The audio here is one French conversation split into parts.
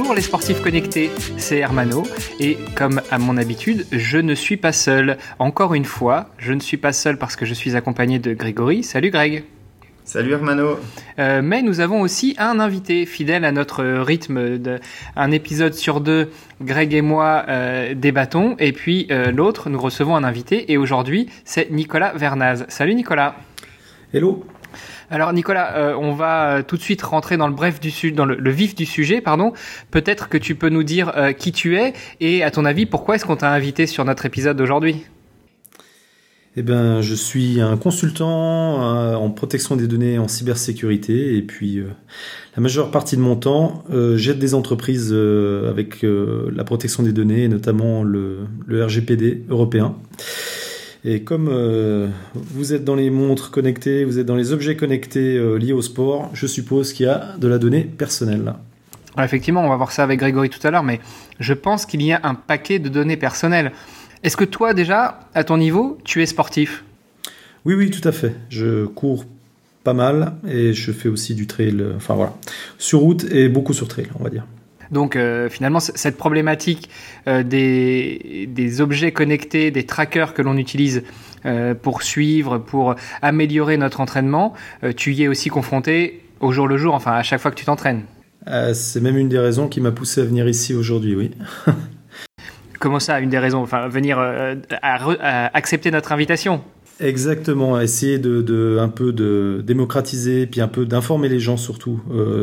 Bonjour les sportifs connectés, c'est Hermano et comme à mon habitude, je ne suis pas seul. Encore une fois, je ne suis pas seul parce que je suis accompagné de Grégory. Salut Greg. Salut Hermano. Mais nous avons aussi un invité fidèle à notre rythme un épisode sur deux. Greg et moi débattons et puis l'autre, nous recevons un invité et aujourd'hui, c'est Nicolas Vernaz. Salut Nicolas. Hello. Alors Nicolas, on va tout de suite rentrer dans le vif du sujet. Peut-être que tu peux nous dire qui tu es et à ton avis, pourquoi est-ce qu'on t'a invité sur notre épisode d'aujourd'hui ? Eh bien, je suis un consultant en protection des données en cybersécurité et puis la majeure partie de mon temps, j'aide des entreprises avec la protection des données et notamment le RGPD européen. Et comme vous êtes dans les montres connectées, vous êtes dans les objets connectés liés au sport, je suppose qu'il y a de la donnée personnelle. Alors effectivement, on va voir ça avec Grégory tout à l'heure, mais je pense qu'il y a un paquet de données personnelles. Est-ce que toi, déjà, à ton niveau, tu es sportif ? Oui, tout à fait. Je cours pas mal et je fais aussi du trail, sur route et beaucoup sur trail, on va dire. Donc finalement, cette problématique des objets connectés, des trackers que l'on utilise pour suivre, pour améliorer notre entraînement, tu y es aussi confronté au jour le jour, à chaque fois que tu t'entraînes. C'est même une des raisons qui m'a poussé à venir ici aujourd'hui, oui. Comment ça, une des raisons ? Venir à accepter notre invitation ? Exactement, essayer de un peu de démocratiser, puis un peu d'informer les gens surtout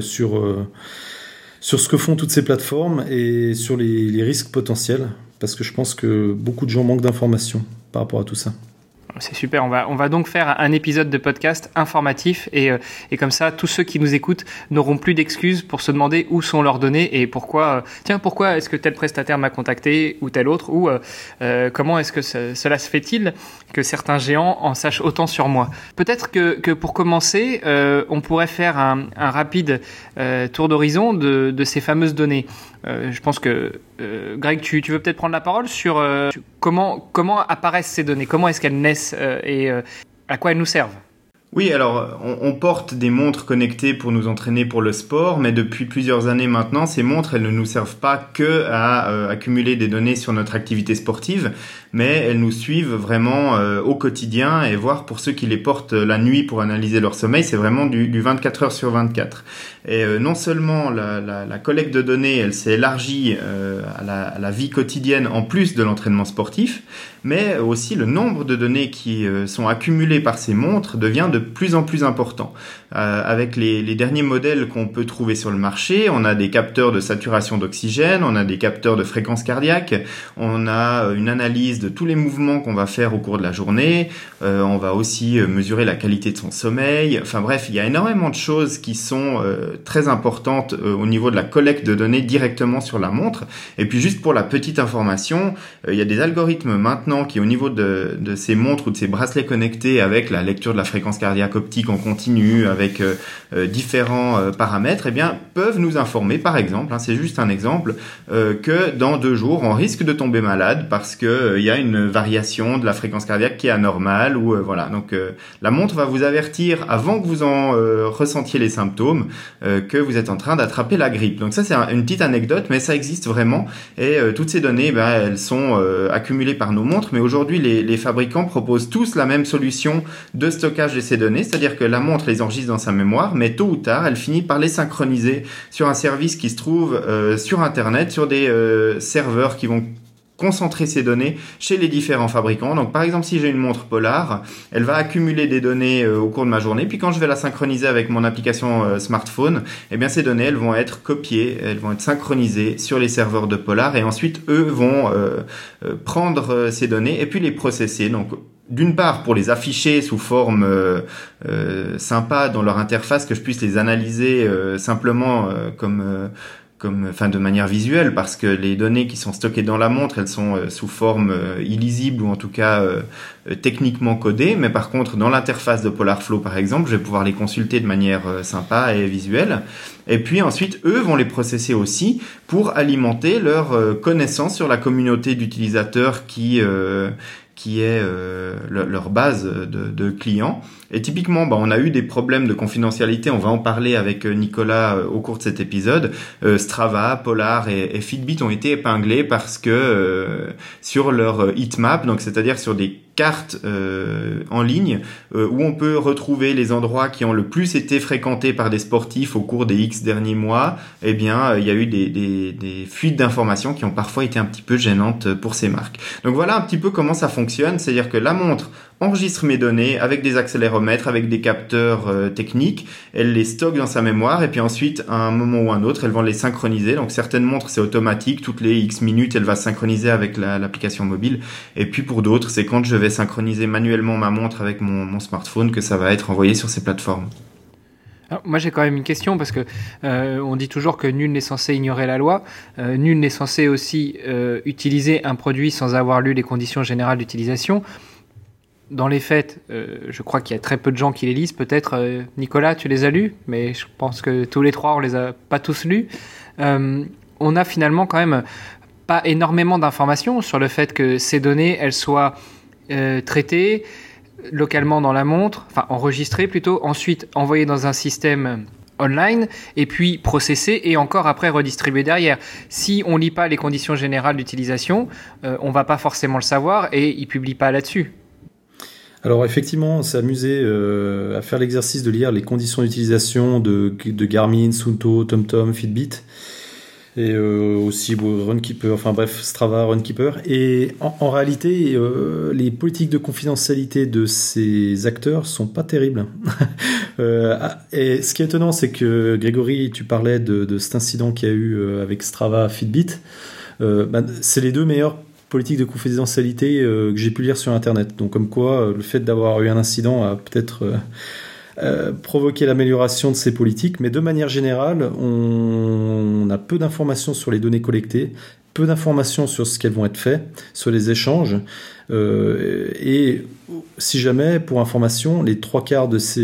sur ce que font toutes ces plateformes et sur les risques potentiels, parce que je pense que beaucoup de gens manquent d'informations par rapport à tout ça. C'est super, on va donc faire un épisode de podcast informatif et comme ça, tous ceux qui nous écoutent n'auront plus d'excuses pour se demander où sont leurs données et pourquoi est-ce que tel prestataire m'a contacté ou tel autre ou comment est-ce que cela se fait-il que certains géants en sachent autant sur moi. Peut-être que pour commencer, on pourrait faire un rapide tour d'horizon de ces fameuses données. Je pense que Greg, tu veux peut-être prendre la parole sur comment apparaissent ces données, comment est-ce qu'elles naissent et à quoi elles nous servent. Oui, alors on porte des montres connectées pour nous entraîner pour le sport, mais depuis plusieurs années maintenant, ces montres, elles ne nous servent pas que à accumuler des données sur notre activité sportive, mais elles nous suivent vraiment au quotidien et voire pour ceux qui les portent la nuit pour analyser leur sommeil, c'est vraiment du 24 heures sur 24. Et non seulement la collecte de données, elle s'est élargie à la vie quotidienne en plus de l'entraînement sportif, mais aussi le nombre de données qui sont accumulées par ces montres devient de plus en plus important. Avec les derniers modèles qu'on peut trouver sur le marché, on a des capteurs de saturation d'oxygène, on a des capteurs de fréquence cardiaque, on a une analyse de tous les mouvements qu'on va faire au cours de la journée, on va aussi mesurer la qualité de son sommeil. Enfin bref, il y a énormément de choses qui sont très importantes au niveau de la collecte de données directement sur la montre. Et puis juste pour la petite information, il y a des algorithmes maintenant qui au niveau de ces montres ou de ces bracelets connectés avec la lecture de la fréquence cardiaque optique en continu, avec différents paramètres, peuvent nous informer, par exemple, c'est juste un exemple, que dans 2 jours, on risque de tomber malade parce que il y a une variation de la fréquence cardiaque qui est anormale ou voilà. Donc la montre va vous avertir avant que vous en ressentiez les symptômes que vous êtes en train d'attraper la grippe. Donc ça c'est une petite anecdote, mais ça existe vraiment et toutes ces données, elles sont accumulées par nos montres. Mais aujourd'hui, les fabricants proposent tous la même solution de stockage de ces données, c'est-à-dire que la montre les enregistre dans sa mémoire, mais tôt ou tard, elle finit par les synchroniser sur un service qui se trouve sur Internet, sur des serveurs qui vont concentrer ces données chez les différents fabricants. Donc par exemple, si j'ai une montre Polar, elle va accumuler des données au cours de ma journée, puis quand je vais la synchroniser avec mon application smartphone, ces données, elles vont être copiées, elles vont être synchronisées sur les serveurs de Polar et ensuite, eux vont prendre ces données et puis les processer. Donc d'une part pour les afficher sous forme sympa dans leur interface, que je puisse les analyser simplement de manière visuelle, parce que les données qui sont stockées dans la montre, elles sont sous forme illisible ou en tout cas techniquement codées, mais par contre dans l'interface de Polarflow par exemple, je vais pouvoir les consulter de manière sympa et visuelle. Et puis ensuite, eux vont les processer aussi pour alimenter leur connaissance sur la communauté d'utilisateurs qui qui est leur base de clients. Et typiquement, on a eu des problèmes de confidentialité. On va en parler avec Nicolas au cours de cet épisode. Strava, Polar et Fitbit ont été épinglés parce que sur leur heatmap, donc c'est-à-dire sur des cartes en ligne où on peut retrouver les endroits qui ont le plus été fréquentés par des sportifs au cours des X derniers mois, eh bien il y a eu des fuites d'informations qui ont parfois été un petit peu gênantes pour ces marques. Donc voilà un petit peu comment ça fonctionne, c'est-à-dire que la montre enregistre mes données avec des accéléromètres, avec des capteurs techniques, elle les stocke dans sa mémoire et puis ensuite à un moment ou un autre, elles vont les synchroniser. Donc certaines montres c'est automatique, toutes les X minutes elle va synchroniser avec l'application mobile, et puis pour d'autres c'est quand je vais synchroniser manuellement ma montre avec mon smartphone que ça va être envoyé sur ces plateformes. Alors, moi j'ai quand même une question parce que on dit toujours que nul n'est censé ignorer la loi, nul n'est censé aussi utiliser un produit sans avoir lu les conditions générales d'utilisation. Dans les faits, je crois qu'il y a très peu de gens qui les lisent. Peut-être, Nicolas, tu les as lus, mais je pense que tous les trois, on les a pas tous lus. On a finalement quand même pas énormément d'informations sur le fait que ces données, elles soient traitées localement dans la montre, enfin enregistrées plutôt, ensuite envoyées dans un système online et puis processées et encore après redistribuées derrière. Si on lit pas les conditions générales d'utilisation, on va pas forcément le savoir et ils publient pas là-dessus. Alors effectivement, on s'est amusé à faire l'exercice de lire les conditions d'utilisation de Garmin, Suunto, TomTom, Fitbit et aussi Runkeeper, enfin bref, Strava, Runkeeper. Et en réalité, les politiques de confidentialité de ces acteurs sont pas terribles. Et ce qui est étonnant, c'est que Grégory, tu parlais de cet incident qu'il y a eu avec Strava, Fitbit. C'est les deux meilleurs politique de confidentialité que j'ai pu lire sur Internet. Donc comme quoi, le fait d'avoir eu un incident a peut-être provoqué l'amélioration de ces politiques. Mais de manière générale, on a peu d'informations sur les données collectées, peu d'informations sur ce qu'elles vont être faites, sur les échanges. Et si jamais, pour information, les 3/4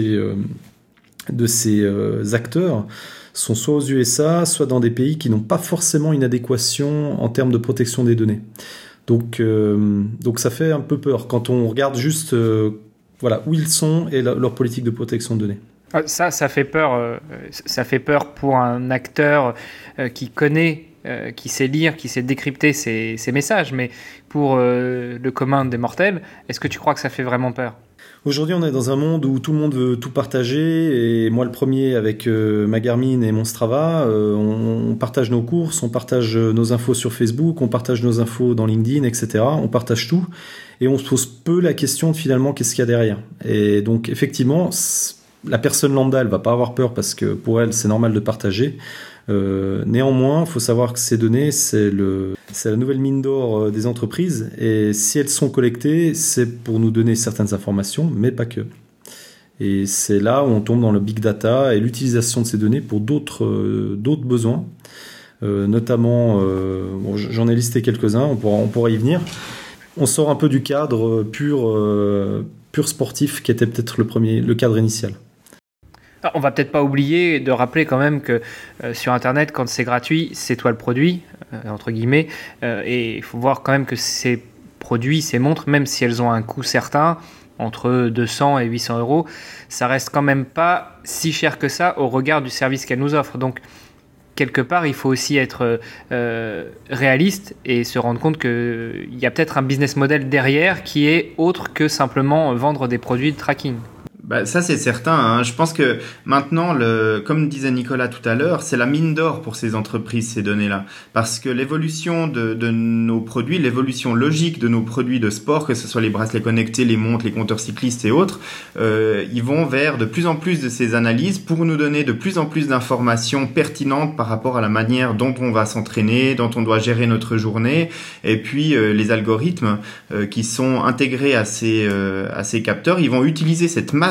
de ces acteurs sont soit aux USA, soit dans des pays qui n'ont pas forcément une adéquation en termes de protection des données. Donc ça fait un peu peur quand on regarde juste où ils sont et leur politique de protection de données. Ça fait peur. Ça fait peur pour un acteur qui connaît, qui sait lire, qui sait décrypter ces messages. Mais pour le commun des mortels, est-ce que tu crois que ça fait vraiment peur ? Aujourd'hui, on est dans un monde où tout le monde veut tout partager, et moi le premier avec ma Garmin et mon Strava, on partage nos courses, on partage nos infos sur Facebook, on partage nos infos dans LinkedIn, etc. On partage tout, et on se pose peu la question de finalement qu'est-ce qu'il y a derrière. Et donc effectivement, la personne lambda, elle va pas avoir peur parce que pour elle, c'est normal de partager. Néanmoins, il faut savoir que ces données, c'est la nouvelle mine d'or des entreprises, et si elles sont collectées, c'est pour nous donner certaines informations, mais pas que. Et c'est là où on tombe dans le big data et l'utilisation de ces données pour d'autres besoins, notamment, j'en ai listé quelques-uns, on pourra y venir. On sort un peu du cadre pur sportif qui était peut-être le cadre initial. On va peut-être pas oublier de rappeler quand même que sur Internet, quand c'est gratuit, c'est toi le produit, entre guillemets, et il faut voir quand même que ces produits, ces montres, même si elles ont un coût certain, entre 200 et 800 euros, ça reste quand même pas si cher que ça au regard du service qu'elles nous offrent. Donc, quelque part, il faut aussi être réaliste et se rendre compte qu'il y a peut-être un business model derrière qui est autre que simplement vendre des produits de tracking. Ça c'est certain, hein. Je pense que maintenant, comme disait Nicolas tout à l'heure, c'est la mine d'or pour ces entreprises, ces données-là. Parce que l'évolution de nos produits, l'évolution logique de nos produits de sport, que ce soit les bracelets connectés, les montres, les compteurs cyclistes et autres, ils vont vers de plus en plus de ces analyses pour nous donner de plus en plus d'informations pertinentes par rapport à la manière dont on va s'entraîner, dont on doit gérer notre journée, et puis les algorithmes qui sont intégrés à ces capteurs, ils vont utiliser cette masse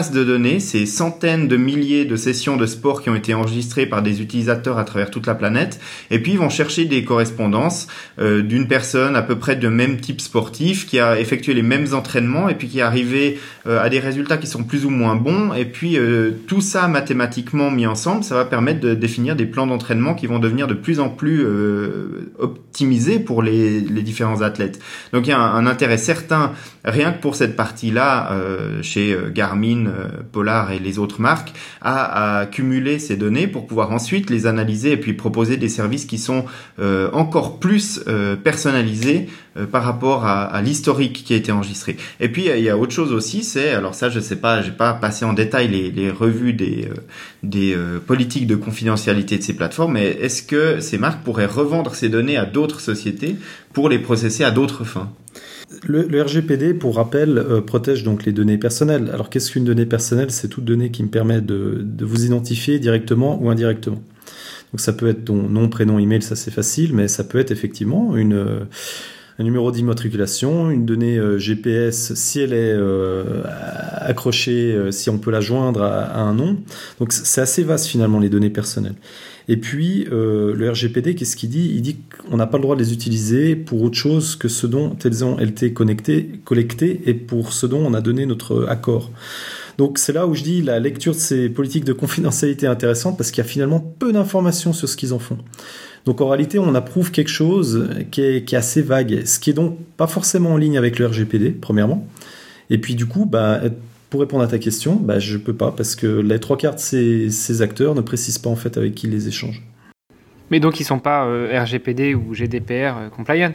masse de données, c'est centaines de milliers de sessions de sport qui ont été enregistrées par des utilisateurs à travers toute la planète, et puis ils vont chercher des correspondances d'une personne à peu près de même type sportif qui a effectué les mêmes entraînements et puis qui est arrivé à des résultats qui sont plus ou moins bons, et puis tout ça mathématiquement mis ensemble, ça va permettre de définir des plans d'entraînement qui vont devenir de plus en plus optimisés pour les différents athlètes. Donc il y a un intérêt certain, rien que pour cette partie-là, chez Garmin, Polar et les autres marques, à cumuler ces données pour pouvoir ensuite les analyser et puis proposer des services qui sont encore plus personnalisés par rapport à l'historique qui a été enregistré. Et puis il y a autre chose aussi, c'est, alors ça je sais pas, j'ai pas passé en détail les revues des politiques de confidentialité de ces plateformes, mais est-ce que ces marques pourraient revendre ces données à d'autres sociétés pour les processer à d'autres fins? Le RGPD, pour rappel, protège donc les données personnelles. Alors qu'est-ce qu'une donnée personnelle? C'est toute donnée qui me permet de vous identifier directement ou indirectement. Donc ça peut être ton nom, prénom, email, ça c'est facile, mais ça peut être effectivement un numéro d'immatriculation, une donnée GPS si elle est accrochée, si on peut la joindre à un nom. Donc c'est assez vaste finalement les données personnelles. Et puis le RGPD, qu'est-ce qu'il dit? Il dit qu'on n'a pas le droit de les utiliser pour autre chose que ce dont elles ont été collectées et pour ce dont on a donné notre accord. Donc c'est là où je dis la lecture de ces politiques de confidentialité est intéressante parce qu'il y a finalement peu d'informations sur ce qu'ils en font. Donc en réalité, on approuve quelque chose qui est assez vague, ce qui est donc pas forcément en ligne avec le RGPD, premièrement. Et puis du coup, pour répondre à ta question, je peux pas parce que les 3/4 de ces acteurs ne précisent pas en fait avec qui ils les échangent. Mais donc ils sont pas RGPD ou GDPR compliant?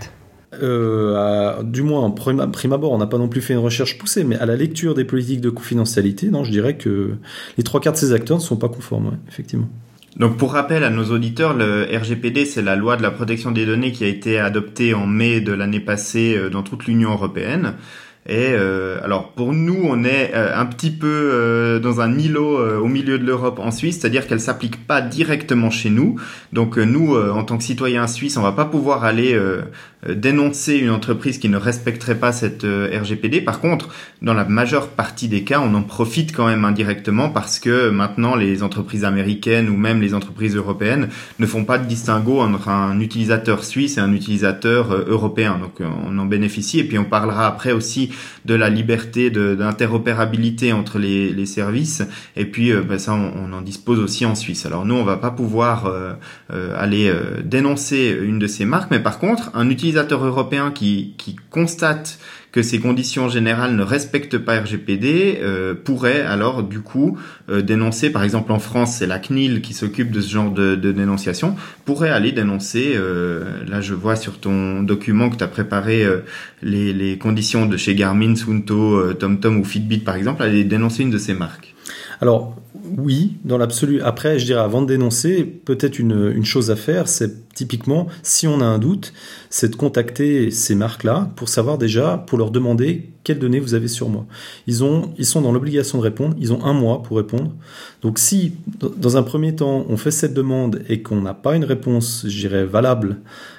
Du moins, en prime abord, on n'a pas non plus fait une recherche poussée, mais à la lecture des politiques de confidentialité, non, je dirais que les 3/4 de ces acteurs ne sont pas conformes, ouais, effectivement. Donc pour rappel à nos auditeurs, le RGPD, c'est la loi de la protection des données qui a été adoptée en mai de l'année passée dans toute l'Union européenne. Et alors pour nous, on est un petit peu dans un îlot au milieu de l'Europe en Suisse, c'est-à-dire qu'elle s'applique pas directement chez nous. Donc nous, en tant que citoyens suisses, on va pas pouvoir aller dénoncer une entreprise qui ne respecterait pas cette RGPD. Par contre, dans la majeure partie des cas, on en profite quand même indirectement parce que maintenant les entreprises américaines ou même les entreprises européennes ne font pas de distinguo entre un utilisateur suisse et un utilisateur européen. Donc on en bénéficie, et puis on parlera après aussi de la liberté d'interopérabilité entre les services, et puis ça on en dispose aussi en Suisse. Alors nous on va pas pouvoir aller dénoncer une de ces marques, mais par contre un utilisateur européen qui constate que ces conditions générales ne respectent pas RGPD pourrait alors du coup dénoncer, par exemple en France c'est la CNIL qui s'occupe de ce genre de dénonciation, pourrait aller dénoncer, là je vois sur ton document que tu as préparé les conditions de chez Garmin, Suunto, TomTom ou Fitbit par exemple, aller dénoncer une de ces marques. Alors oui, dans l'absolu. Après, je dirais avant de dénoncer, peut-être une chose à faire, c'est typiquement, si on a un doute, c'est de contacter ces marques-là pour savoir déjà, pour leur demander quelles données vous avez sur moi. Ils sont dans l'obligation de répondre, ils ont 1 mois pour répondre. Donc si, dans un premier temps, on fait cette demande et qu'on n'a pas une réponse, je dirais, valable,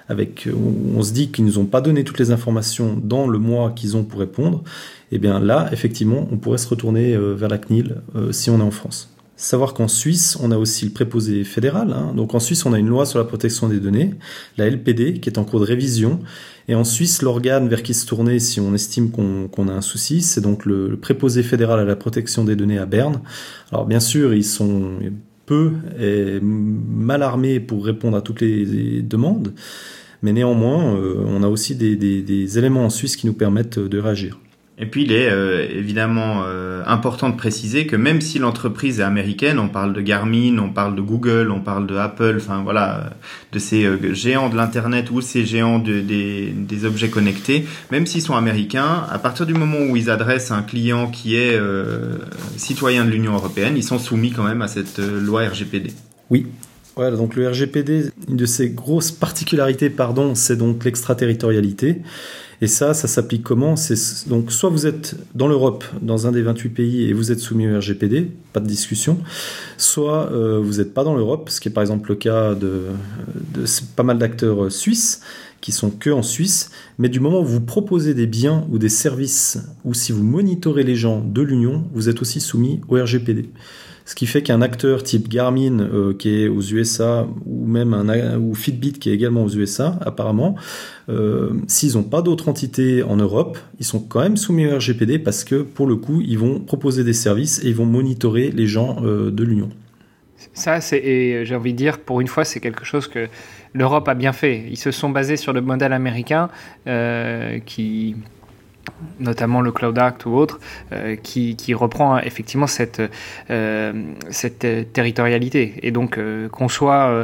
on se dit qu'ils ne nous ont pas donné toutes les informations dans le mois qu'ils ont pour répondre, et bien là, effectivement, on pourrait se retourner vers la CNIL si on est en France. Savoir qu'en Suisse, on a aussi le préposé fédéral. Donc en Suisse, on a une loi sur la protection des données, la LPD, qui est en cours de révision. Et en Suisse, l'organe vers qui se tourner si on estime qu'on a un souci, c'est donc le préposé fédéral à la protection des données à Berne. Alors bien sûr, ils sont peu et mal armés pour répondre à toutes les demandes, mais néanmoins, on a aussi des éléments en Suisse qui nous permettent de réagir. Et puis il est évidemment important de préciser que même si l'entreprise est américaine, on parle de Garmin, on parle de Google, on parle de Apple, enfin voilà, de ces géants de l'internet ou ces géants des objets connectés, même s'ils sont américains, à partir du moment où ils adressent un client qui est citoyen de l'Union européenne, ils sont soumis quand même à cette loi RGPD. Oui. Voilà, donc le RGPD, une de ses grosses particularités, c'est donc l'extraterritorialité. Et ça s'applique comment? C'est donc soit vous êtes dans l'Europe, dans un des 28 pays, et vous êtes soumis au RGPD, pas de discussion, soit vous n'êtes pas dans l'Europe, ce qui est par exemple le cas de pas mal d'acteurs suisses qui sont que en Suisse, mais du moment où vous proposez des biens ou des services, ou si vous monitorez les gens de l'Union, vous êtes aussi soumis au RGPD. Ce qui fait qu'un acteur type Garmin qui est aux USA ou même ou Fitbit qui est également aux USA apparemment, s'ils n'ont pas d'autres entités en Europe, ils sont quand même soumis au RGPD parce que pour le coup ils vont proposer des services et ils vont monitorer les gens de l'Union. Ça, et j'ai envie de dire, pour une fois, c'est quelque chose que l'Europe a bien fait. Ils se sont basés sur le modèle américain qui... notamment le Cloud Act ou autre, qui reprend effectivement cette territorialité. Et donc, qu'on soit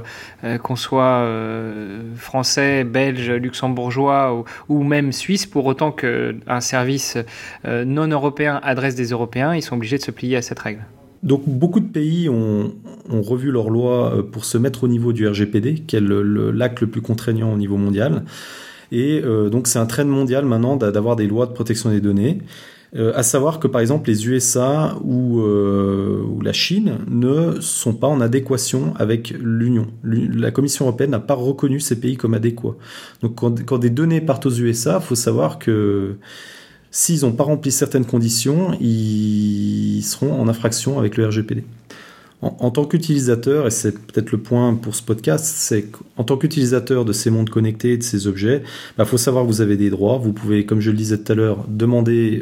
français, belge, luxembourgeois ou même suisse, pour autant qu'un service non européen adresse des Européens, ils sont obligés de se plier à cette règle. Donc beaucoup de pays ont revu leurs lois pour se mettre au niveau du RGPD, qui est l'acte le plus contraignant au niveau mondial. Et donc c'est un trend mondial maintenant d'avoir des lois de protection des données. À savoir que par exemple les USA ou la Chine ne sont pas en adéquation avec l'Union. La Commission européenne n'a pas reconnu ces pays comme adéquats. Donc quand des données partent aux USA, il faut savoir que s'ils n'ont pas rempli certaines conditions, ils seront en infraction avec le RGPD. En tant qu'utilisateur, et c'est peut-être le point pour ce podcast, c'est qu'en tant qu'utilisateur de ces mondes connectés, de ces objets, faut savoir que vous avez des droits. Vous pouvez, comme je le disais tout à l'heure, demander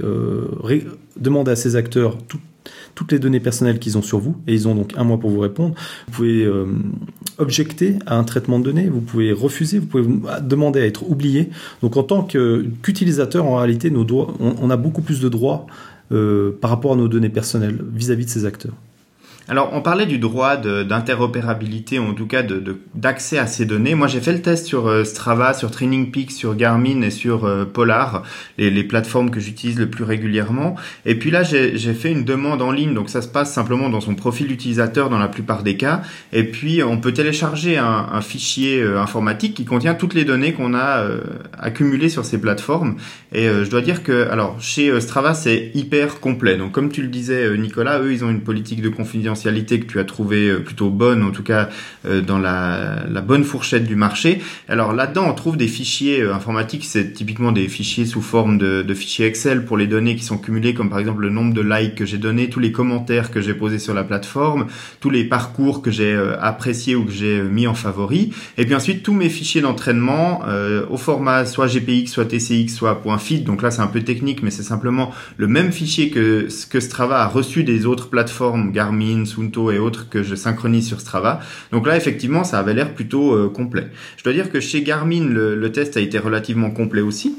à ces acteurs toutes les données personnelles qu'ils ont sur vous, et ils ont donc 1 mois pour vous répondre. Vous pouvez objecter à un traitement de données, vous pouvez refuser, vous pouvez demander à être oublié. Donc en tant qu'utilisateur, en réalité, on a beaucoup plus de droits par rapport à nos données personnelles vis-à-vis de ces acteurs. Alors, on parlait du droit d'interopérabilité, ou en tout cas d'accès à ces données. Moi, j'ai fait le test sur Strava, sur Training Peaks, sur Garmin et sur Polar, les plateformes que j'utilise le plus régulièrement. Et puis là, j'ai fait une demande en ligne, donc ça se passe simplement dans son profil utilisateur dans la plupart des cas. Et puis, on peut télécharger un fichier informatique qui contient toutes les données qu'on a accumulées sur ces plateformes. Et je dois dire que, alors, chez Strava, c'est hyper complet. Donc, comme tu le disais, Nicolas, eux, ils ont une politique de confidentialité que tu as trouvé plutôt bonne, en tout cas dans la bonne fourchette du marché. Alors là-dedans, on trouve des fichiers informatiques, c'est typiquement des fichiers sous forme de fichiers Excel pour les données qui sont cumulées, comme par exemple le nombre de likes que j'ai donné, tous les commentaires que j'ai posés sur la plateforme, tous les parcours que j'ai appréciés ou que j'ai mis en favori, et puis ensuite tous mes fichiers d'entraînement au format soit GPX, soit TCX, soit .fit. Donc là, c'est un peu technique, mais c'est simplement le même fichier que Strava a reçu des autres plateformes, Garmin, Suunto et autres, que je synchronise sur Strava. Donc là, effectivement, ça avait l'air plutôt complet. Je dois dire que chez Garmin, le test a été relativement complet aussi.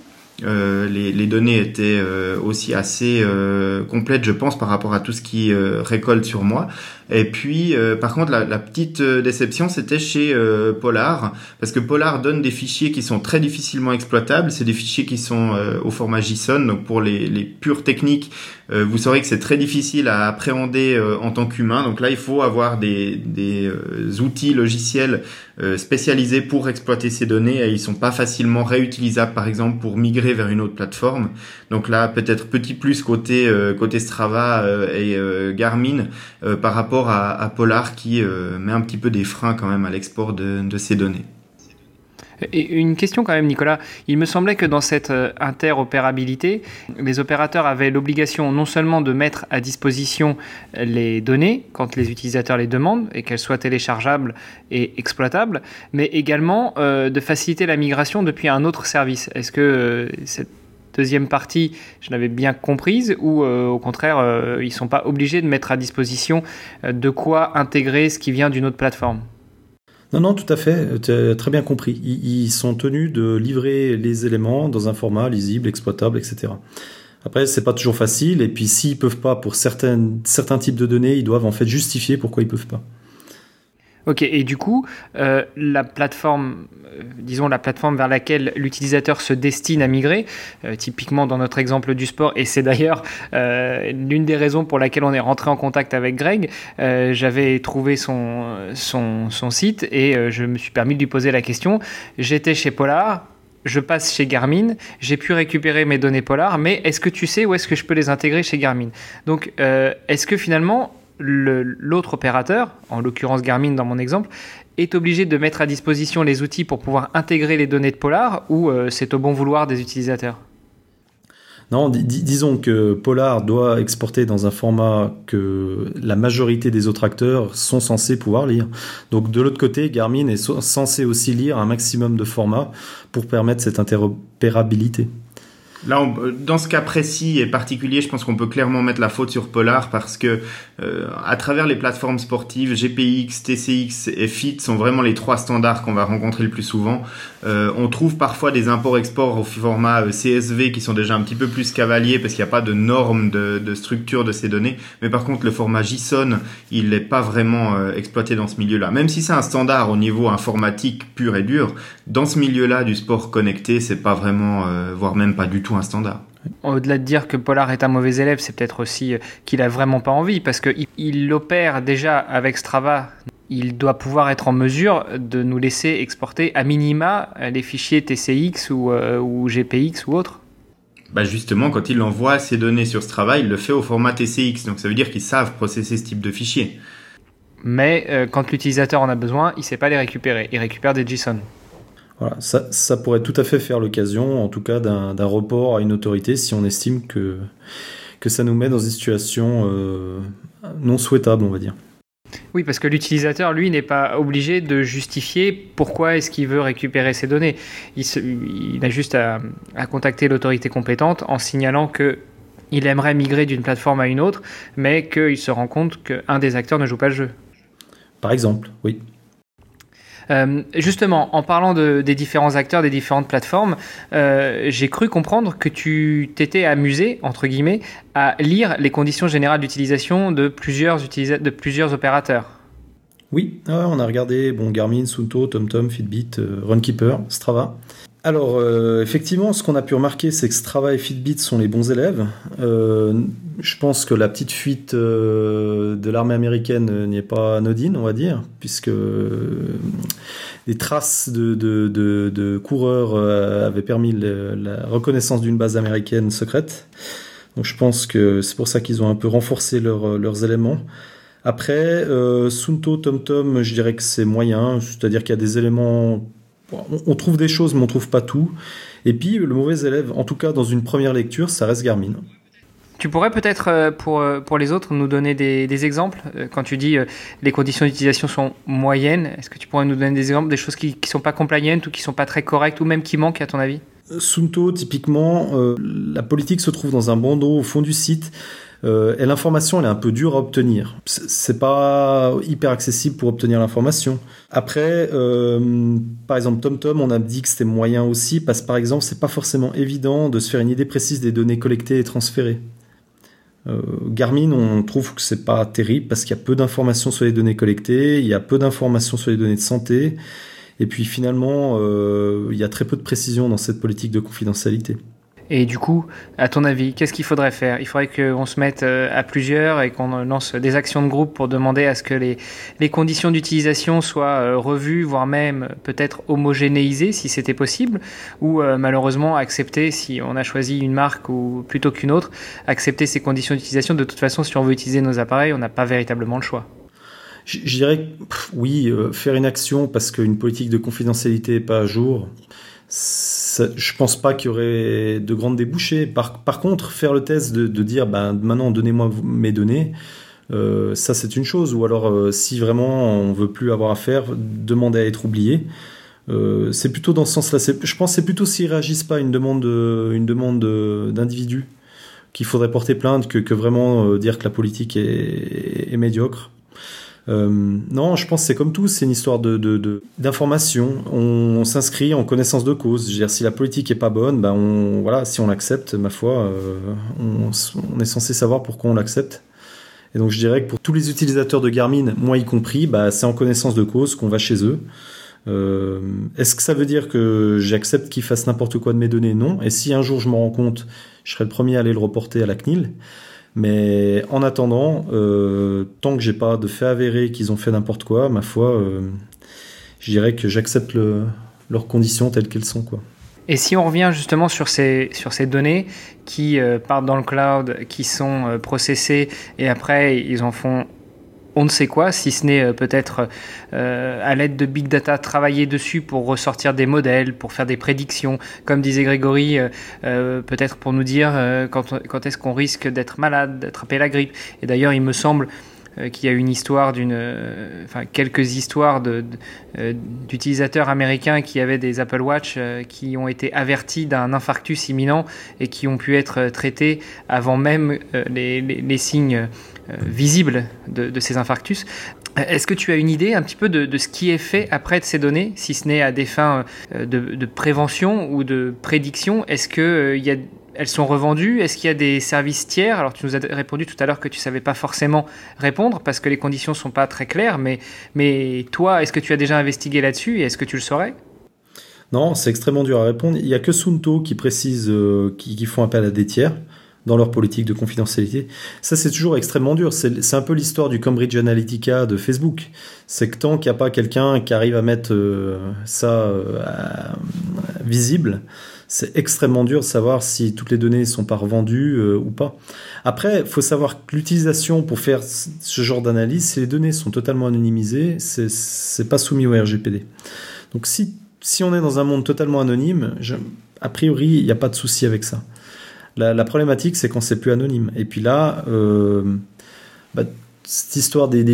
Les données étaient aussi assez complètes, je pense, par rapport à tout ce qui récolte sur moi. Et puis, par contre, la petite déception, c'était chez Polar, parce que Polar donne des fichiers qui sont très difficilement exploitables. C'est des fichiers qui sont au format JSON, donc pour les pures techniques, vous saurez que c'est très difficile à appréhender en tant qu'humain. Donc là, il faut avoir des outils logiciels spécialisés pour exploiter ces données, et ils sont pas facilement réutilisables, par exemple, pour migrer vers une autre plateforme. Donc là, peut-être petit plus côté Strava et Garmin par rapport à Polar qui met un petit peu des freins quand même à l'export de ces données. Et une question quand même, Nicolas. Il me semblait que dans cette interopérabilité, les opérateurs avaient l'obligation non seulement de mettre à disposition les données quand les utilisateurs les demandent et qu'elles soient téléchargeables et exploitables, mais également de faciliter la migration depuis un autre service. Est-ce que cette deuxième partie, je l'avais bien comprise, ou au contraire, ils ne sont pas obligés de mettre à disposition de quoi intégrer ce qui vient d'une autre plateforme ? Non, tout à fait, tu as très bien compris. Ils sont tenus de livrer les éléments dans un format lisible, exploitable, etc. Après, c'est pas toujours facile, et puis s'ils peuvent pas pour certains types de données, ils doivent en fait justifier pourquoi ils peuvent pas. Ok, et du coup, la plateforme vers laquelle l'utilisateur se destine à migrer, typiquement dans notre exemple du sport, et c'est d'ailleurs l'une des raisons pour laquelle on est rentré en contact avec Greg, j'avais trouvé son site et je me suis permis de lui poser la question. J'étais chez Polar, je passe chez Garmin, j'ai pu récupérer mes données Polar, mais est-ce que tu sais où est-ce que je peux les intégrer chez Garmin ? Donc, est-ce que finalement, l'autre opérateur, en l'occurrence Garmin dans mon exemple, est obligé de mettre à disposition les outils pour pouvoir intégrer les données de Polar ou c'est au bon vouloir des utilisateurs ? Non, disons que Polar doit exporter dans un format que la majorité des autres acteurs sont censés pouvoir lire. Donc de l'autre côté, Garmin est censé aussi lire un maximum de formats pour permettre cette interopérabilité. Là, dans ce cas précis et particulier, je pense qu'on peut clairement mettre la faute sur Polar parce que à travers les plateformes sportives, GPX, TCX et FIT sont vraiment les 3 standards qu'on va rencontrer le plus souvent. On trouve parfois des imports-exports au format CSV qui sont déjà un petit peu plus cavaliers parce qu'il n'y a pas de normes de structure de ces données. Mais par contre, le format JSON, il n'est pas vraiment exploité dans ce milieu-là. Même si c'est un standard au niveau informatique pur et dur, dans ce milieu-là du sport connecté, c'est pas vraiment, voire même pas du tout un standard. Au-delà de dire que Polar est un mauvais élève, c'est peut-être aussi qu'il a vraiment pas envie parce qu'il opère déjà avec Strava. Il doit pouvoir être en mesure de nous laisser exporter à minima les fichiers TCX ou GPX ou autres. Bah justement, quand il envoie ses données sur Strava, il le fait au format TCX. Donc ça veut dire qu'ils savent processer ce type de fichiers. Mais quand l'utilisateur en a besoin, il ne sait pas les récupérer. Il récupère des JSON. Voilà, ça pourrait tout à fait faire l'occasion, en tout cas, d'un report à une autorité si on estime que ça nous met dans une situation non souhaitable, on va dire. Oui, parce que l'utilisateur, lui, n'est pas obligé de justifier pourquoi est-ce qu'il veut récupérer ces données. Il a juste à contacter l'autorité compétente en signalant qu'il aimerait migrer d'une plateforme à une autre, mais qu'il se rend compte qu'un des acteurs ne joue pas le jeu. Par exemple, oui. Justement, en parlant des différents acteurs, des différentes plateformes, j'ai cru comprendre que tu t'étais amusé, entre guillemets, à lire les conditions générales d'utilisation de plusieurs opérateurs. Oui, on a regardé Garmin, Suunto, TomTom, Fitbit, Runkeeper, Strava. Alors, effectivement, ce qu'on a pu remarquer, c'est que Strava et Fitbit sont les bons élèves. Je pense que la petite fuite de l'armée américaine n'y est pas anodine, on va dire, puisque des traces de coureurs avaient permis la reconnaissance d'une base américaine secrète. Donc, je pense que c'est pour ça qu'ils ont un peu renforcé leurs éléments. Après, Suunto, TomTom, je dirais que c'est moyen, c'est-à-dire qu'il y a des éléments... On trouve des choses, mais on ne trouve pas tout. Et puis, le mauvais élève, en tout cas dans une première lecture, ça reste Garmin. Tu pourrais peut-être, pour les autres, nous donner des exemples. Quand tu dis les conditions d'utilisation sont moyennes, est-ce que tu pourrais nous donner des exemples, des choses qui ne sont pas compliant ou qui ne sont pas très correctes ou même qui manquent, à ton avis ? Suunto, typiquement, la politique se trouve dans un bandeau au fond du site. Et l'information, elle est un peu dure à obtenir. C'est pas hyper accessible pour obtenir l'information. Après, par exemple, TomTom, on a dit que c'était moyen aussi, parce que par exemple, c'est pas forcément évident de se faire une idée précise des données collectées et transférées. Garmin, on trouve que c'est pas terrible, parce qu'il y a peu d'informations sur les données collectées, il y a peu d'informations sur les données de santé, et puis finalement, il y a très peu de précision dans cette politique de confidentialité. Et du coup, à ton avis, qu'est-ce qu'il faudrait faire ? Il faudrait qu'on se mette à plusieurs et qu'on lance des actions de groupe pour demander à ce que les conditions d'utilisation soient revues, voire même peut-être homogénéisées si c'était possible, ou malheureusement accepter, si on a choisi une marque ou plutôt qu'une autre, accepter ces conditions d'utilisation. De toute façon, si on veut utiliser nos appareils, on n'a pas véritablement le choix. Je dirais oui, faire une action parce qu'une politique de confidentialité n'est pas à jour. Je pense pas qu'il y aurait de grandes débouchés. Par contre, faire le test de dire maintenant donnez-moi mes données, ça c'est une chose. Ou alors si vraiment on veut plus avoir à faire, demander à être oublié. C'est plutôt dans ce sens-là. Je pense que c'est plutôt s'ils réagissent pas à une demande d'individu qu'il faudrait porter plainte que vraiment dire que la politique est médiocre. Non, je pense que c'est comme tout, c'est une histoire d'information. On s'inscrit en connaissance de cause. Je veux dire, si la politique est pas bonne, si on l'accepte, ma foi, on est censé savoir pourquoi on l'accepte. Et donc je dirais que pour tous les utilisateurs de Garmin, moi y compris, c'est en connaissance de cause qu'on va chez eux. Est-ce que ça veut dire que j'accepte qu'ils fassent n'importe quoi de mes données ? Non. Et si un jour je m'en rends compte, je serai le premier à aller le reporter à la CNIL. Mais en attendant, tant que j'ai pas de fait avéré qu'ils ont fait n'importe quoi, ma foi, je dirais que j'accepte leurs conditions telles qu'elles sont, quoi. Et si on revient justement sur ces données qui partent dans le cloud, qui sont processées et après ils en font on ne sait quoi, si ce n'est peut-être à l'aide de big data travailler dessus pour ressortir des modèles, pour faire des prédictions, comme disait Grégory, peut-être pour nous dire quand est-ce qu'on risque d'être malade, d'attraper la grippe. Et d'ailleurs, il me semble qu'il y a une histoire quelques histoires d'utilisateurs américains qui avaient des Apple Watch qui ont été avertis d'un infarctus imminent et qui ont pu être traités avant même les signes visibles de ces infarctus. Est-ce que tu as une idée un petit peu de ce qui est fait après de ces données, si ce n'est à des fins de prévention ou de prédiction? Est-ce que elles sont revendues? Est-ce qu'il y a des services tiers? Alors, tu nous as répondu tout à l'heure que tu ne savais pas forcément répondre parce que les conditions ne sont pas très claires. Mais toi, est-ce que tu as déjà investigué là-dessus et est-ce que tu le saurais? Non, c'est extrêmement dur à répondre. Il n'y a que Suunto qui précise qu'ils font appel à des tiers dans leur politique de confidentialité. Ça, c'est toujours extrêmement dur. C'est un peu l'histoire du Cambridge Analytica de Facebook. C'est que tant qu'il n'y a pas quelqu'un qui arrive à mettre ça visible, c'est extrêmement dur de savoir si toutes les données sont pas revendues ou pas. Après, il faut savoir que l'utilisation pour faire ce genre d'analyse, si les données sont totalement anonymisées, c'est pas soumis au RGPD. Donc si on est dans un monde totalement anonyme, a priori, il n'y a pas de souci avec ça. La problématique, c'est quand c'est plus anonyme. Et puis là, cette histoire des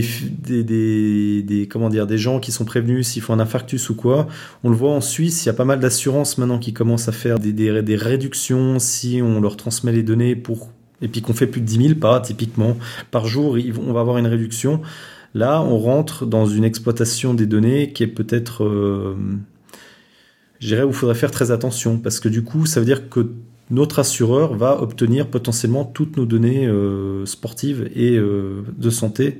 gens qui sont prévenus s'ils font un infarctus ou quoi, on le voit en Suisse, il y a pas mal d'assurances maintenant qui commencent à faire des réductions si on leur transmet les données et puis qu'on fait plus de 10 000 pas, typiquement, par jour, on va avoir une réduction. Là, on rentre dans une exploitation des données qui est peut-être, je dirais, où il faudrait faire très attention, parce que du coup, ça veut dire que notre assureur va obtenir potentiellement toutes nos données sportives et de santé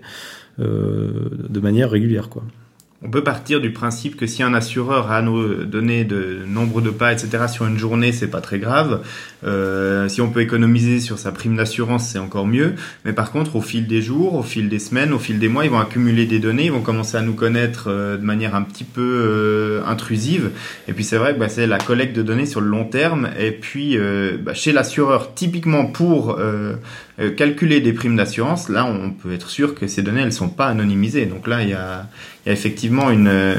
de manière régulière, quoi. On peut partir du principe que si un assureur a nos données de nombre de pas, etc. sur une journée, c'est pas très grave. Si on peut économiser sur sa prime d'assurance, c'est encore mieux. Mais par contre, au fil des jours, au fil des semaines, au fil des mois, ils vont accumuler des données, ils vont commencer à nous connaître de manière un petit peu intrusive. Et puis c'est vrai que c'est la collecte de données sur le long terme. Et puis chez l'assureur, typiquement pour calculer des primes d'assurance, là on peut être sûr que ces données elles sont pas anonymisées. Donc là il y a effectivement une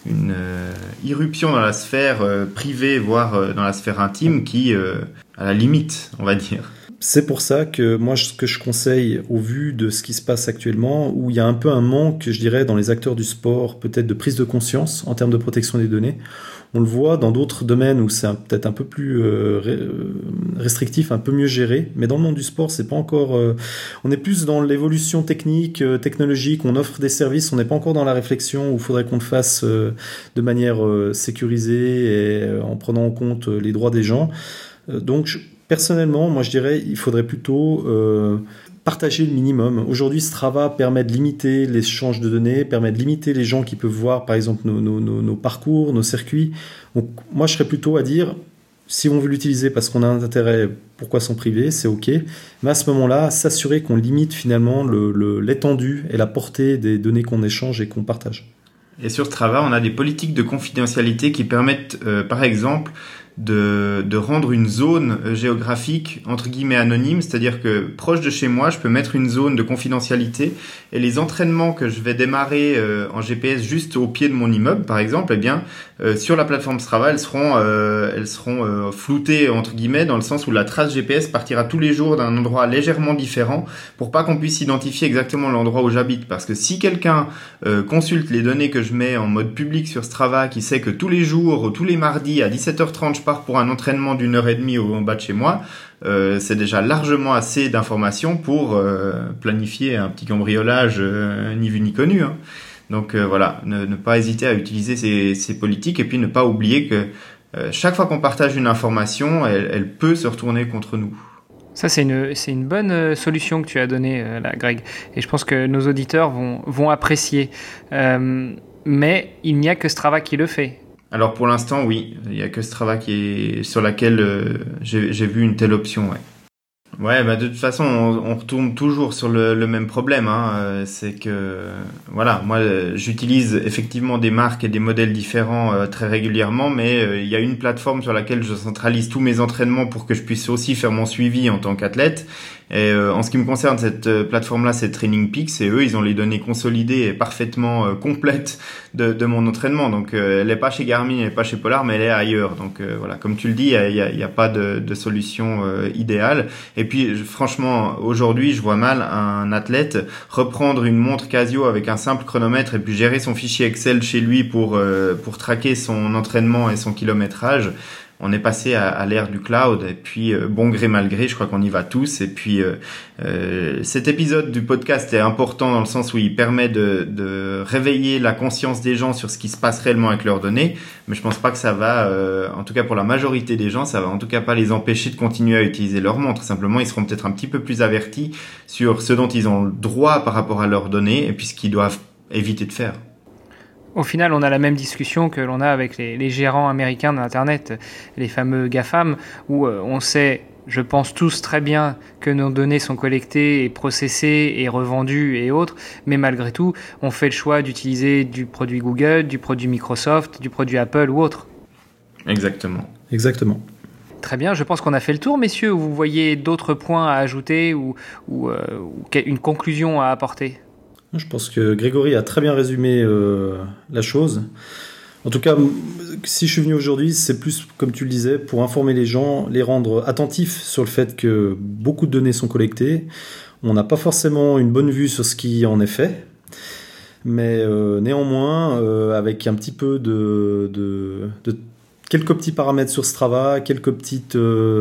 irruption dans la sphère privée, voire dans la sphère intime qui à la limite, on va dire. C'est pour ça que moi, ce que je conseille, au vu de ce qui se passe actuellement, où il y a un peu un manque, je dirais, dans les acteurs du sport, peut-être de prise de conscience en termes de protection des données. On le voit dans d'autres domaines où c'est peut-être un peu plus restrictif, un peu mieux géré. Mais dans le monde du sport, c'est pas encore. On est plus dans l'évolution technique, technologique. On offre des services. On n'est pas encore dans la réflexion où il faudrait qu'on le fasse de manière sécurisée et en prenant en compte les droits des gens. Donc personnellement, moi je dirais il faudrait plutôt partager le minimum. Aujourd'hui, Strava permet de limiter l'échange de données, permet de limiter les gens qui peuvent voir par exemple nos parcours, nos circuits. Donc moi je serais plutôt à dire si on veut l'utiliser parce qu'on a un intérêt, pourquoi s'en priver, c'est ok. Mais à ce moment-là, s'assurer qu'on limite finalement l'étendue et la portée des données qu'on échange et qu'on partage. Et sur Strava, on a des politiques de confidentialité qui permettent, par exemple, de rendre une zone géographique entre guillemets anonyme, c'est-à-dire que proche de chez moi, je peux mettre une zone de confidentialité et les entraînements que je vais démarrer en GPS juste au pied de mon immeuble, par exemple, eh bien sur la plateforme Strava, elles seront floutées entre guillemets dans le sens où la trace GPS partira tous les jours d'un endroit légèrement différent pour pas qu'on puisse identifier exactement l'endroit où j'habite. Parce que si quelqu'un consulte les données que je mets en mode public sur Strava, qui sait que tous les jours, tous les mardis à 17h30, je pars pour un entraînement d'une heure et demie en bas de chez moi, c'est déjà largement assez d'informations pour planifier un petit cambriolage ni vu ni connu. Hein. Donc voilà, ne pas hésiter à utiliser ces politiques et puis ne pas oublier que chaque fois qu'on partage une information, elle peut se retourner contre nous. Ça, c'est une bonne solution que tu as donnée là, Greg. Et je pense que nos auditeurs vont apprécier. Mais il n'y a que Strava qui le fait. Alors pour l'instant, oui. Il n'y a que Strava sur laquelle j'ai vu une telle option. Ouais. Ouais, bah de toute façon, on retourne toujours sur le même problème. C'est que, voilà, moi, j'utilise effectivement des marques et des modèles différents très régulièrement, mais il y a une plateforme sur laquelle je centralise tous mes entraînements pour que je puisse aussi faire mon suivi en tant qu'athlète. Et en ce qui me concerne, cette plateforme-là, c'est Training Peaks, et eux, ils ont les données consolidées et parfaitement complètes de mon entraînement. Donc, elle est pas chez Garmin, elle est pas chez Polar, mais elle est ailleurs. Donc, voilà, comme tu le dis, il y a pas de solution idéale. Et puis, franchement, aujourd'hui, je vois mal un athlète reprendre une montre Casio avec un simple chronomètre et puis gérer son fichier Excel chez lui pour traquer son entraînement et son kilométrage. On est passé à l'ère du cloud, et puis bon gré mal gré, je crois qu'on y va tous. Et puis cet épisode du podcast est important dans le sens où il permet de réveiller la conscience des gens sur ce qui se passe réellement avec leurs données, mais je pense pas que ça va, en tout cas pour la majorité des gens, ça va en tout cas pas les empêcher de continuer à utiliser leur montre. Simplement, ils seront peut-être un petit peu plus avertis sur ce dont ils ont le droit par rapport à leurs données, et puis ce qu'ils doivent éviter de faire. Au final, on a la même discussion que l'on a avec les gérants américains d'Internet, les fameux GAFAM, où on sait, je pense tous très bien que nos données sont collectées et processées et revendues et autres, mais malgré tout, on fait le choix d'utiliser du produit Google, du produit Microsoft, du produit Apple ou autre. Exactement. Très bien, je pense qu'on a fait le tour, messieurs. Vous voyez d'autres points à ajouter ou une conclusion à apporter ? Je pense que Grégory a très bien résumé la chose. En tout cas, si je suis venu aujourd'hui, c'est plus, comme tu le disais, pour informer les gens, les rendre attentifs sur le fait que beaucoup de données sont collectées. On n'a pas forcément une bonne vue sur ce qui en est fait, mais néanmoins, avec un petit peu de quelques petits paramètres sur Strava, quelques petites...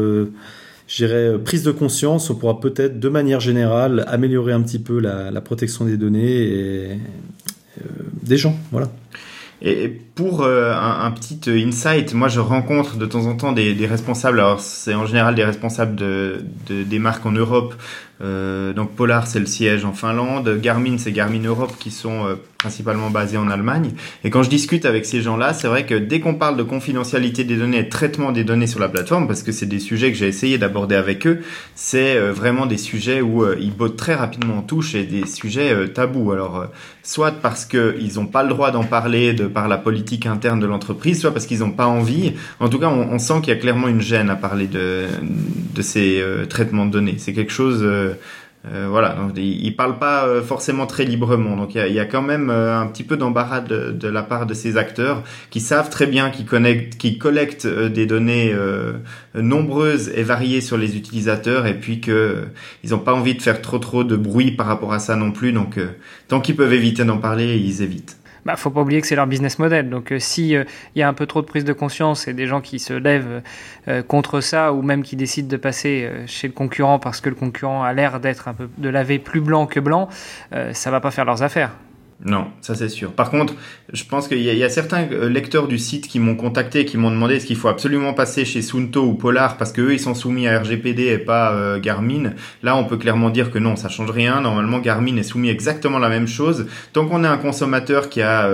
je dirais, prise de conscience, on pourra peut-être, de manière générale, améliorer un petit peu la protection des données et des gens, voilà. Et pour un petit insight, moi je rencontre de temps en temps des responsables, alors c'est en général des responsables des marques en Europe, donc Polar c'est le siège en Finlande, Garmin c'est Garmin Europe qui sont principalement basés en Allemagne, et quand je discute avec ces gens-là, c'est vrai que dès qu'on parle de confidentialité des données et de traitement des données sur la plateforme, parce que c'est des sujets que j'ai essayé d'aborder avec eux, c'est vraiment des sujets où ils bottent très rapidement en touche, et des sujets tabous. Alors soit parce qu'ils n'ont pas le droit d'en parler par la politique interne de l'entreprise, soit parce qu'ils n'ont pas envie. En tout cas, on sent qu'il y a clairement une gêne à parler de ces traitements de données. C'est quelque chose... voilà, donc ils parlent pas forcément très librement, donc il y a quand même un petit peu d'embarras de la part de ces acteurs qui savent très bien qu'ils collectent des données nombreuses et variées sur les utilisateurs, et puis que ils ont pas envie de faire trop de bruit par rapport à ça non plus, donc tant qu'ils peuvent éviter d'en parler, ils évitent. Faut pas oublier que c'est leur business model. Donc, si y a un peu trop de prise de conscience et des gens qui se lèvent contre ça, ou même qui décident de passer chez le concurrent parce que le concurrent a l'air d'être un peu de laver plus blanc que blanc, ça va pas faire leurs affaires. Non, ça c'est sûr. Par contre, je pense qu'il y a certains lecteurs du site qui m'ont contacté et qui m'ont demandé est-ce qu'il faut absolument passer chez Suunto ou Polar parce que eux ils sont soumis à RGPD et pas Garmin. Là, on peut clairement dire que non, ça change rien. Normalement, Garmin est soumis exactement la même chose. Tant qu'on est un consommateur qui a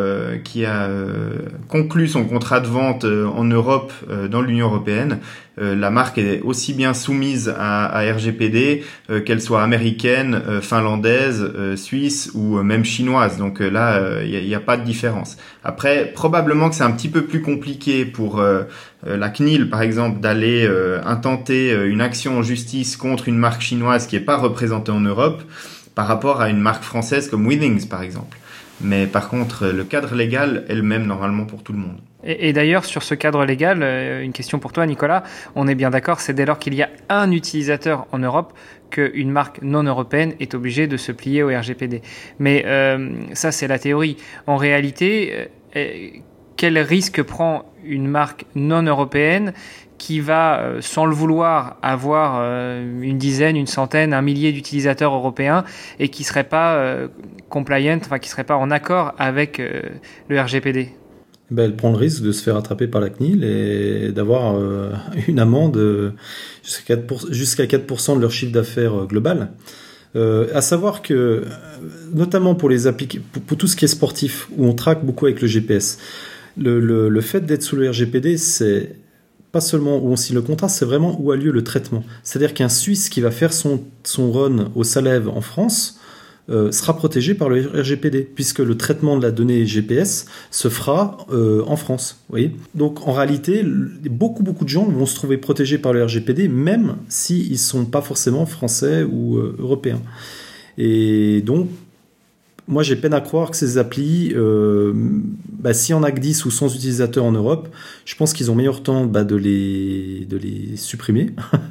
conclu son contrat de vente en Europe, dans l'Union européenne, la marque est aussi bien soumise à RGPD qu'elle soit américaine, finlandaise, suisse ou même chinoise. Donc là, il y a pas de différence. Après, probablement que c'est un petit peu plus compliqué pour la CNIL, par exemple, d'aller intenter une action en justice contre une marque chinoise qui est pas représentée en Europe par rapport à une marque française comme Withings, par exemple. Mais par contre, le cadre légal est le même normalement pour tout le monde. Et d'ailleurs, sur ce cadre légal, une question pour toi, Nicolas. On est bien d'accord, c'est dès lors qu'il y a un utilisateur en Europe qu'une marque non européenne est obligée de se plier au RGPD. Mais ça, c'est la théorie. En réalité, quel risque prend une marque non européenne qui va, sans le vouloir, avoir une dizaine, une centaine, un millier d'utilisateurs européens et qui ne serait pas compliant, enfin qui ne serait pas en accord avec le RGPD? Elle prend le risque de se faire attraper par la CNIL et d'avoir une amende jusqu'à 4% de leur chiffre d'affaires global. À savoir que, notamment pour pour tout ce qui est sportif, où on traque beaucoup avec le GPS, le fait d'être sous le RGPD, c'est pas seulement où on signe le contrat, c'est vraiment où a lieu le traitement. C'est-à-dire qu'un Suisse qui va faire son run au Salève en France sera protégé par le RGPD, puisque le traitement de la donnée GPS se fera en France. Vous voyez ? Donc en réalité, beaucoup de gens vont se trouver protégés par le RGPD, même s'ils ne sont pas forcément français ou européens. Et donc, moi, j'ai peine à croire que ces applis, s'il y en a que 10 ou 100 utilisateurs en Europe, je pense qu'ils ont meilleur temps de les supprimer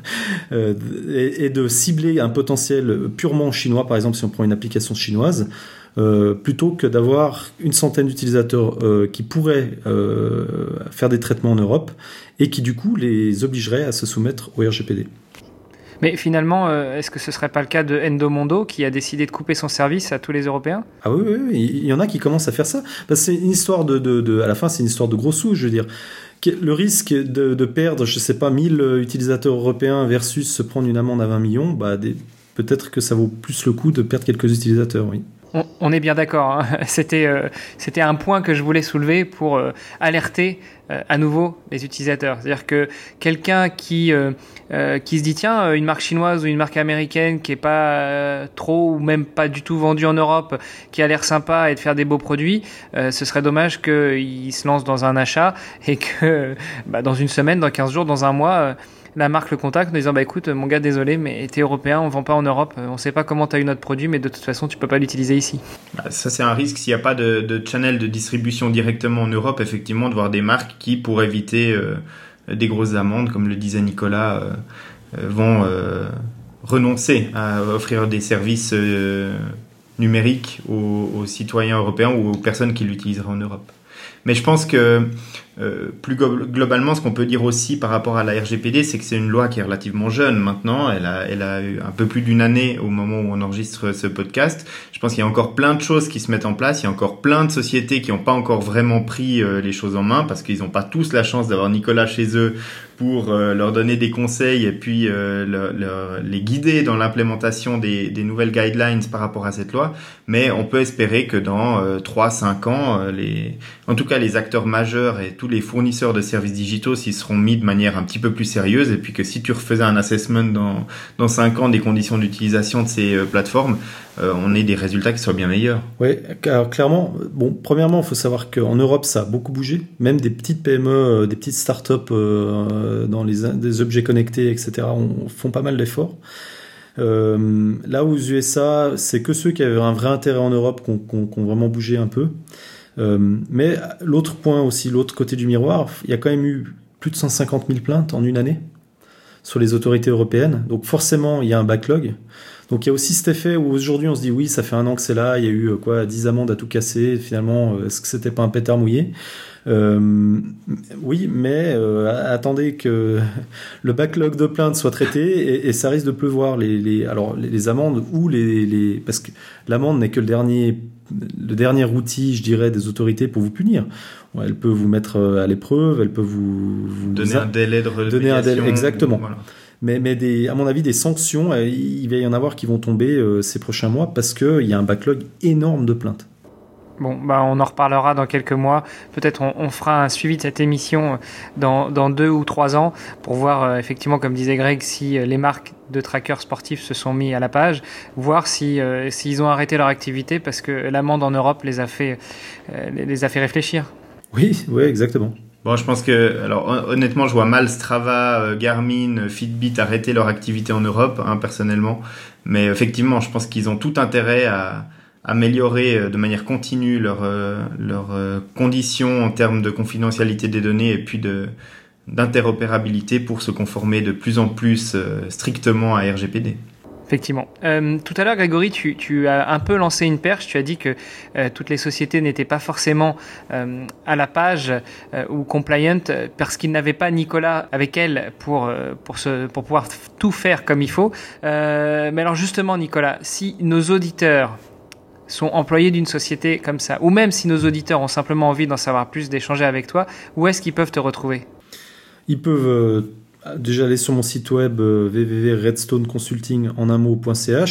et de cibler un potentiel purement chinois, par exemple, si on prend une application chinoise, plutôt que d'avoir une centaine d'utilisateurs qui pourraient faire des traitements en Europe et qui, du coup, les obligeraient à se soumettre au RGPD. Mais finalement, est-ce que ce ne serait pas le cas de Endomondo qui a décidé de couper son service à tous les Européens ? Ah oui, il y en a qui commencent à faire ça. Parce que c'est une histoire à la fin, c'est une histoire de gros sous, je veux dire. Le risque de perdre, je ne sais pas, 1000 utilisateurs européens versus se prendre une amende à 20 millions, peut-être que ça vaut plus le coup de perdre quelques utilisateurs, oui. On est bien d'accord, hein. C'était un point que je voulais soulever pour alerter à nouveau les utilisateurs. C'est-à-dire que quelqu'un qui se dit tiens, une marque chinoise ou une marque américaine qui est pas trop ou même pas du tout vendue en Europe, qui a l'air sympa et de faire des beaux produits, ce serait dommage qu'il se lance dans un achat et que dans une semaine, dans 15 jours, dans un mois, la marque le contacte en disant écoute mon gars, désolé mais t'es européen, on vend pas en Europe, on sait pas comment t'as eu notre produit, mais de toute façon tu peux pas l'utiliser ici. Ça c'est un risque s'il n'y a pas de channel de distribution directement en Europe, effectivement, de voir des marques qui, pour éviter des grosses amendes, comme le disait Nicolas, vont renoncer à offrir des services numériques aux citoyens européens ou aux personnes qui l'utiliseraient en Europe. Mais je pense que plus globalement, ce qu'on peut dire aussi par rapport à la RGPD, c'est que c'est une loi qui est relativement jeune maintenant. Elle a eu un peu plus d'une année au moment où on enregistre ce podcast. Je pense qu'il y a encore plein de choses qui se mettent en place. Il y a encore plein de sociétés qui n'ont pas encore vraiment pris les choses en main parce qu'ils n'ont pas tous la chance d'avoir Nicolas chez eux pour leur donner des conseils et puis les guider dans l'implémentation des nouvelles guidelines par rapport à cette loi. Mais on peut espérer que dans 3-5 ans, en tout cas les acteurs majeurs et tous les fournisseurs de services digitaux s'y seront mis de manière un petit peu plus sérieuse, et puis que si tu refaisais un assessment dans 5 ans des conditions d'utilisation de ces plateformes, on ait des résultats qui soient bien meilleurs. Oui, alors clairement, premièrement, il faut savoir qu'en Europe, ça a beaucoup bougé. Même des petites PME, des petites startups dans des objets connectés, etc., font pas mal d'efforts. Là où aux USA, c'est que ceux qui avaient un vrai intérêt en Europe qui ont vraiment bougé un peu. Mais l'autre point aussi, l'autre côté du miroir, il y a quand même eu plus de 150 000 plaintes en une année sur les autorités européennes. Donc forcément, il y a un backlog. Donc il y a aussi cet effet où aujourd'hui on se dit oui, ça fait 1 an que c'est là, il y a eu 10 amendes à tout casser, finalement, est-ce que c'était pas un pétard mouillé ? Oui, mais attendez que le backlog de plaintes soit traité et ça risque de pleuvoir les amendes ou parce que l'amende n'est que le dernier outil, je dirais, des autorités pour vous punir. Elle peut vous mettre à l'épreuve, elle peut vous donner un délai de remédiation. Exactement. Voilà. Mais à mon avis, des sanctions, il va y en avoir qui vont tomber ces prochains mois parce qu'il y a un backlog énorme de plaintes. Bon, on en reparlera dans quelques mois. Peut-être on fera un suivi de cette émission dans 2 ou 3 ans pour voir effectivement, comme disait Greg, si les marques de trackers sportifs se sont mis à la page, voir s'ils ont arrêté leur activité parce que l'amende en Europe les a fait réfléchir. Oui, exactement. Bon, je pense que, alors honnêtement, je vois mal Strava, Garmin, Fitbit arrêter leur activité en Europe, personnellement. Mais effectivement, je pense qu'ils ont tout intérêt à améliorer de manière continue leurs conditions en termes de confidentialité des données et puis d'interopérabilité pour se conformer de plus en plus strictement à RGPD. Effectivement. Tout à l'heure, Grégory, tu as un peu lancé une perche. Tu as dit que toutes les sociétés n'étaient pas forcément à la page ou compliant parce qu'ils n'avaient pas Nicolas avec elles pour pouvoir tout faire comme il faut. Mais alors justement, Nicolas, si nos auditeurs sont employés d'une société comme ça, ou même si nos auditeurs ont simplement envie d'en savoir plus, d'échanger avec toi, où est-ce qu'ils peuvent te retrouver ? Ils peuvent déjà aller sur mon site web www.redstoneconsulting.ch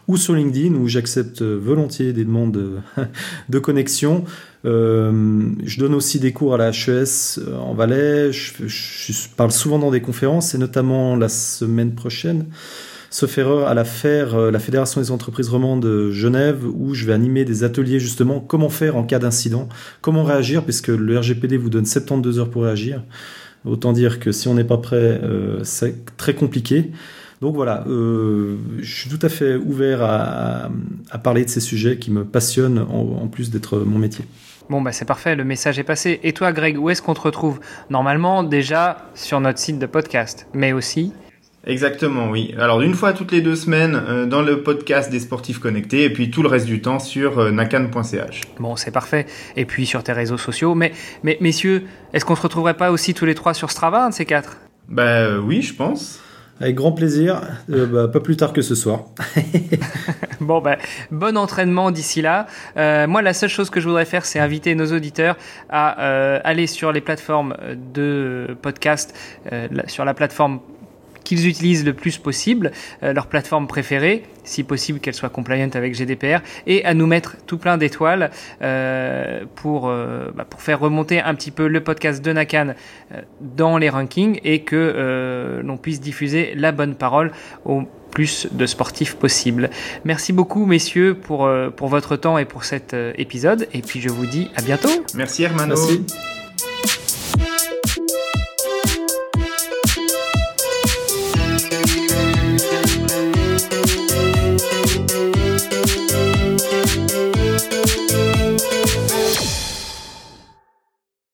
ou sur LinkedIn où j'accepte volontiers des demandes de connexion. Je donne aussi des cours à la HES en Valais. Je parle souvent dans des conférences et notamment la semaine prochaine, sauf erreur, à la Fédération des entreprises romandes de Genève, où je vais animer des ateliers justement comment faire en cas d'incident, comment réagir, puisque le RGPD vous donne 72 heures pour réagir. Autant dire que si on n'est pas prêt, c'est très compliqué. Donc voilà, je suis tout à fait ouvert à parler de ces sujets qui me passionnent en plus d'être mon métier. Bon, bah c'est parfait, le message est passé. Et toi, Greg, où est-ce qu'on te retrouve ? Normalement, déjà sur notre site de podcast, mais aussi... Exactement, oui. Alors, une fois toutes les 2 semaines, dans le podcast des sportifs connectés, et puis tout le reste du temps sur nakan.ch. Bon, c'est parfait. Et puis sur tes réseaux sociaux. Mais messieurs, est-ce qu'on se retrouverait pas aussi tous les 3 sur Strava, un de ces 4 ? Oui, je pense. Avec grand plaisir, pas plus tard que ce soir. Bon, bon entraînement d'ici là. Moi, la seule chose que je voudrais faire, c'est inviter nos auditeurs à aller sur les plateformes de podcast, sur la plateforme qu'ils utilisent le plus possible, leur plateforme préférée, si possible qu'elle soit compliant avec GDPR, et à nous mettre tout plein d'étoiles pour faire remonter un petit peu le podcast de Nakan dans les rankings et que l'on puisse diffuser la bonne parole au plus de sportifs possible. Merci beaucoup, messieurs, pour votre temps et pour cet épisode, et puis je vous dis à bientôt. Merci, Hermano. Merci.